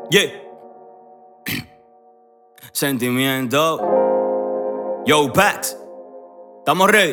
Yeah. Sentimiento. Yo, Pax. ¿Estamos ready?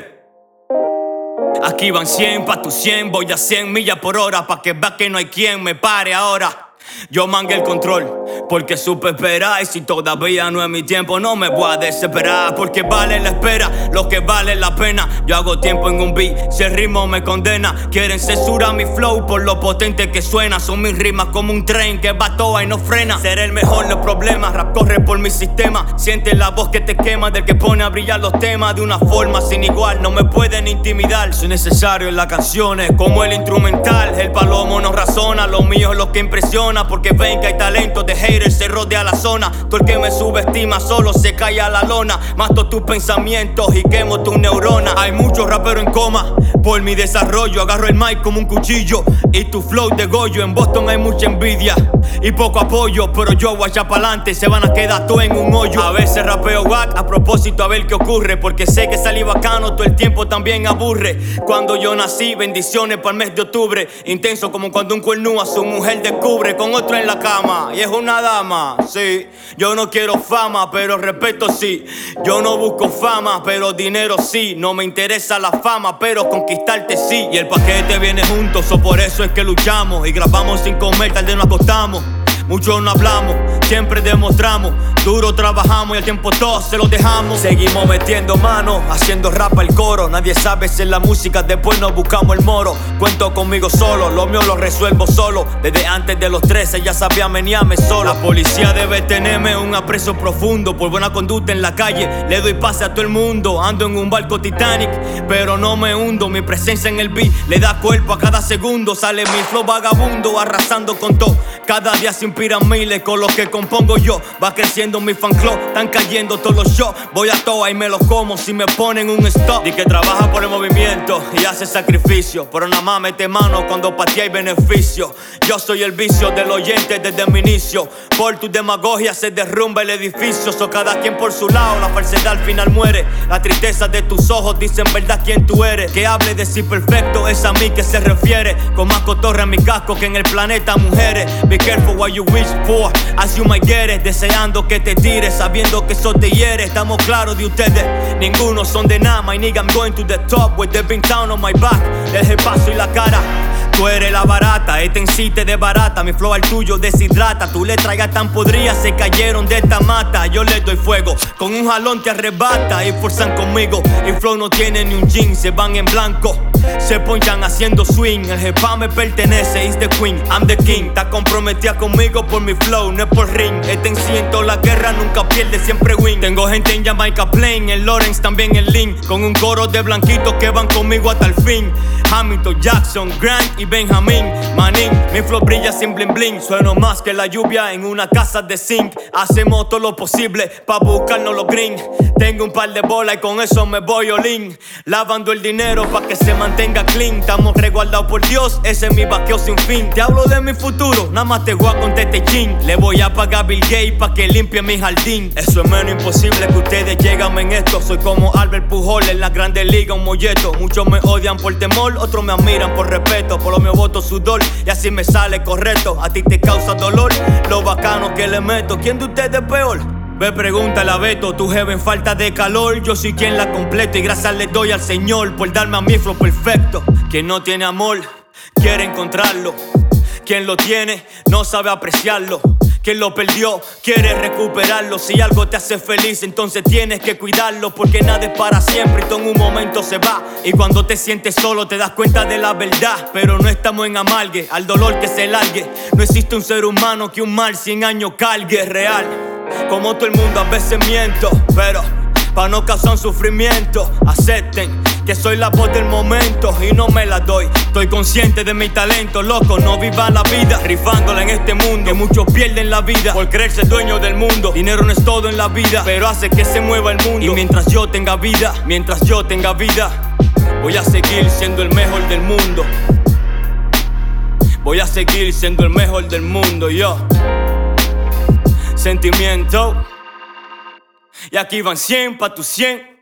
Aquí van 100 pa' tu 100. Voy a 100 millas por hora pa' que veas que no hay quien me pare ahora. Yo mangué el control porque supe esperar. Y si todavía no es mi tiempo, no me voy a desesperar. Porque vale la espera, lo que vale la pena. Yo hago tiempo en un beat, si el ritmo me condena. Quieren censurar mi flow por lo potente que suena. Son mis rimas como un tren que va toa y no frena. Ser el mejor no es problema, rap corre por mi sistema. Siente la voz que te quema del que pone a brillar los temas de una forma sin igual. No me pueden intimidar, soy necesario en las canciones como el instrumental. El palomo no razona, lo mío es lo que impresiona. Porque ven que hay talento de haters, se rodea la zona. Todo el que me subestima solo se cae a la lona. Mato tus pensamientos y quemo tus neuronas. Hay muchos raperos en coma por mi desarrollo. Agarro el mic como un cuchillo y tu flow de Goyo. En Boston hay mucha envidia y poco apoyo, pero yo voy allá pa'lante, se van a quedar todo en un hoyo. A veces rapeo wack a propósito a ver qué ocurre, porque sé que salí bacano, todo el tiempo también aburre. Cuando yo nací, bendiciones para el mes de octubre. Intenso como cuando un cuernú a su mujer descubre con otro en la cama y es una dama, sí. Yo no quiero fama, pero respeto sí. Yo no busco fama, pero dinero sí. No me interesa la fama, pero conquistarte sí. Y el paquete viene juntos, so por eso es que luchamos. Y grabamos sin comer, tarde nos acostamos. Mucho no hablamos, siempre demostramos. Duro trabajamos y al tiempo todo se lo dejamos. Seguimos metiendo mano, haciendo rap al coro. Nadie sabe si es la música, después nos buscamos el moro. Cuento conmigo solo, lo mío lo resuelvo solo. Desde antes de los 13 ya sabía menearme solo. La policía debe tenerme un aprecio profundo. Por buena conducta en la calle, le doy pase a todo el mundo. Ando en un barco Titanic, pero no me hundo. Mi presencia en el beat le da cuerpo a cada segundo. Sale mi flow vagabundo, arrasando con todo. Cada día se inspiran miles con lo que compongo yo. Va creciendo mi fan club, están cayendo todos los shows. Voy a toa y me los como si me ponen un stop. Di que trabaja por el movimiento y hace sacrificio, pero nada más mete mano cuando para ti hay beneficio. Yo soy el vicio del oyente desde mi inicio. Por tu demagogia se derrumba el edificio. So cada quien por su lado, la falsedad al final muere. La tristeza de tus ojos dicen verdad quién tú eres. Que hable de si perfecto es a mí que se refiere. Con más cotorra en mi casco que en el planeta mujeres. Be careful what you wish for, as you might get it. Deseando que te tires, sabiendo que eso te hiere. Estamos claros de ustedes, ninguno son de nada. My nigga, I'm going to the top with the big town on my back. Deje el paso y la cara. Tú eres la barata, en sí te desbarata. Mi flow al tuyo deshidrata. Tu letra ya tan podrida, se cayeron de esta mata. Yo les doy fuego, con un jalón te arrebata. Y forzan conmigo, el flow no tiene ni un jean. Se van en blanco, se ponchan haciendo swing. El jepa me pertenece, is the queen, I'm the king. Está comprometida conmigo por mi flow, no es por ring. En sí en toda la guerra nunca pierde, siempre win. Tengo gente en Jamaica Plain, en Lawrence también en Link. Con un coro de blanquitos que van conmigo hasta el fin. Hamilton, Jackson, Grant y Benjamin Manning. Mi flow brilla sin bling bling. Sueno más que la lluvia en una casa de zinc. Hacemos todo lo posible pa' buscarnos los green. Tengo un par de bolas y con eso me voy all in. Lavando el dinero pa' que se mantenga clean. Estamos resguardados por Dios, ese es mi vaqueo sin fin. Te hablo de mi futuro, nada más te voy a contar este chin. Le voy a pagar a Bill Gates pa' que limpie mi jardín. Eso es menos imposible que ustedes llegan en esto. Soy como Albert Pujol en la Grande Liga, un molleto. Muchos me odian por temor, otros me admiran por respeto. Por lo mío voto sudor y así me sale correcto. A ti te causa dolor lo bacano que le meto. ¿Quién de ustedes es peor? Ve, pregúntale a Beto, tu jefe en falta de calor. Yo soy quien la completo y gracias le doy al Señor por darme a mi flow perfecto. Quien no tiene amor, quiere encontrarlo. Quien lo tiene, no sabe apreciarlo. Quien lo perdió, quiere recuperarlo. Si algo te hace feliz, entonces tienes que cuidarlo. Porque nada es para siempre y todo en un momento se va. Y cuando te sientes solo te das cuenta de la verdad. Pero no estamos en amargue, al dolor que se largue. No existe un ser humano que un mal 100 años cargue. Real, como todo el mundo a veces miento, pero pa' no causar sufrimiento. Acepten que soy la voz del momento y no me la doy. Estoy consciente de mi talento, loco, no viva la vida rifándola en este mundo. Que muchos pierden la vida por creerse dueño del mundo. Dinero no es todo en la vida, pero hace que se mueva el mundo. Y mientras yo tenga vida, voy a seguir siendo el mejor del mundo. Voy a seguir siendo el mejor del mundo, yo. Sentimiento. Y aquí van 100 pa' tu 100.